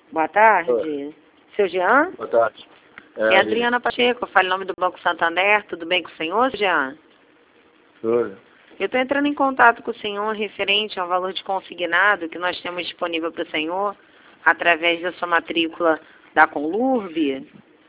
Boa Oi. tarde. Seu Jean? Boa tarde. É a Adriana Pacheco, falo em nome do Banco Santander. Tudo bem com o senhor, Jean? Tudo. Eu estou entrando em contato com o senhor referente ao valor de consignado que nós temos disponível para o senhor através da sua matrícula da Conlurb.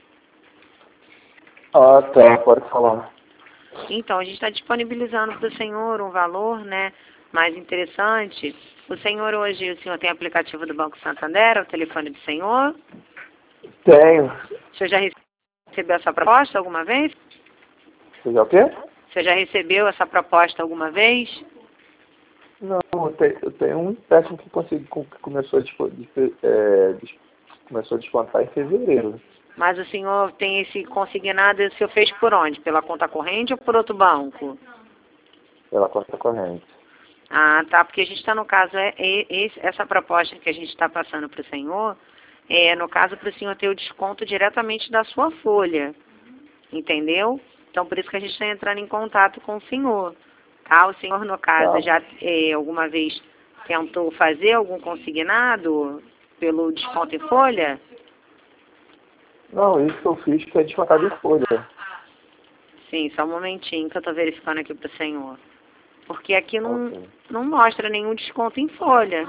Ah, tá. Pode falar. Então, a gente está disponibilizando para o senhor um valor, né, mais interessante. O senhor tem aplicativo do Banco Santander, é o telefone do senhor? Tenho. O senhor já recebeu essa proposta alguma vez? Você já o quê? O senhor já recebeu essa proposta alguma vez? Não, eu tenho um empréstimo que começou a descontar em fevereiro. Mas o senhor tem esse consignado, o senhor fez por onde? Pela conta corrente ou por outro banco? Pela conta corrente. Ah, tá, porque a gente está no caso, essa proposta que a gente está passando para o senhor, no caso para o senhor ter o desconto diretamente da sua folha, entendeu? Então por isso que a gente está entrando em contato com o senhor. Tá? O senhor, no caso, Tá. já alguma vez tentou fazer algum consignado pelo desconto em folha? Não, isso que eu fiz foi descontado em folha. Sim, só um momentinho que eu estou verificando aqui para o senhor. Porque aqui Ok. não mostra nenhum desconto em folha.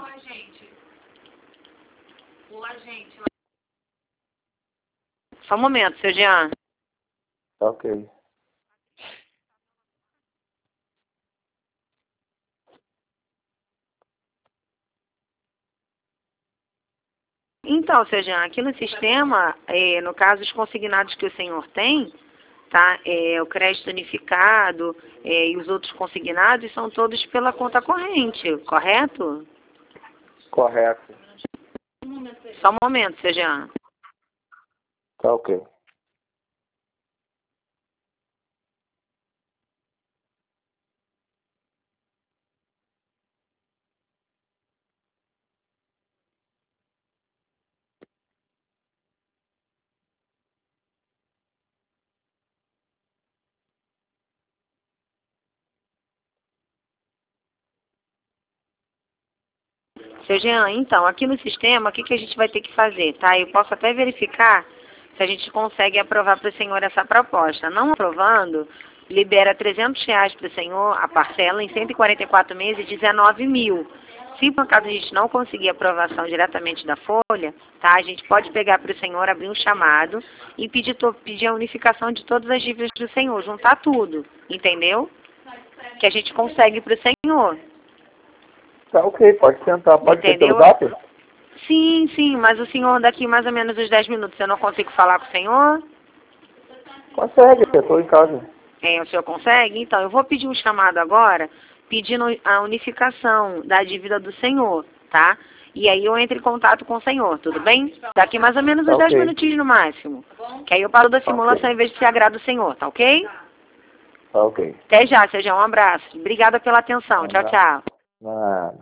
Só um momento, seu Jean. Tá ok. Então, seu Jean, aqui no sistema, no caso, os consignados que o senhor tem, tá? O crédito unificado e os outros consignados são todos pela conta corrente, correto? Correto. Só um momento, seu Jean. Tá ok. Seu Jean, então, aqui no sistema, o que, que a gente vai ter que fazer, tá? Eu posso até verificar se a gente consegue aprovar para o senhor essa proposta. Não aprovando, libera R$ 300 para o senhor, a parcela em 144 meses, 19 mil. Se por acaso a gente não conseguir aprovação diretamente da folha, tá? A gente pode pegar para o senhor, abrir um chamado e pedir a unificação de todas as dívidas do senhor, juntar tudo, entendeu? Que a gente consegue para o senhor. Tá ok, pode tentar. Pode ser pelo Entendeu? Zap? Sim, sim, mas o senhor daqui mais ou menos uns 10 minutos, eu não consigo falar com o senhor? Consegue, eu tô em casa. O senhor consegue? Então, eu vou pedir um chamado agora, pedindo a unificação da dívida do senhor, tá? E aí eu entro em contato com o senhor, tudo bem? Daqui mais ou menos Tá uns 10 ok. minutinhos no máximo. Que aí eu paro da Tá simulação ok. em vez de se agrada o senhor, tá ok? Tá ok. Até já, seja um abraço. Obrigada pela atenção. Um Tchau, abraço. tchau. Nada.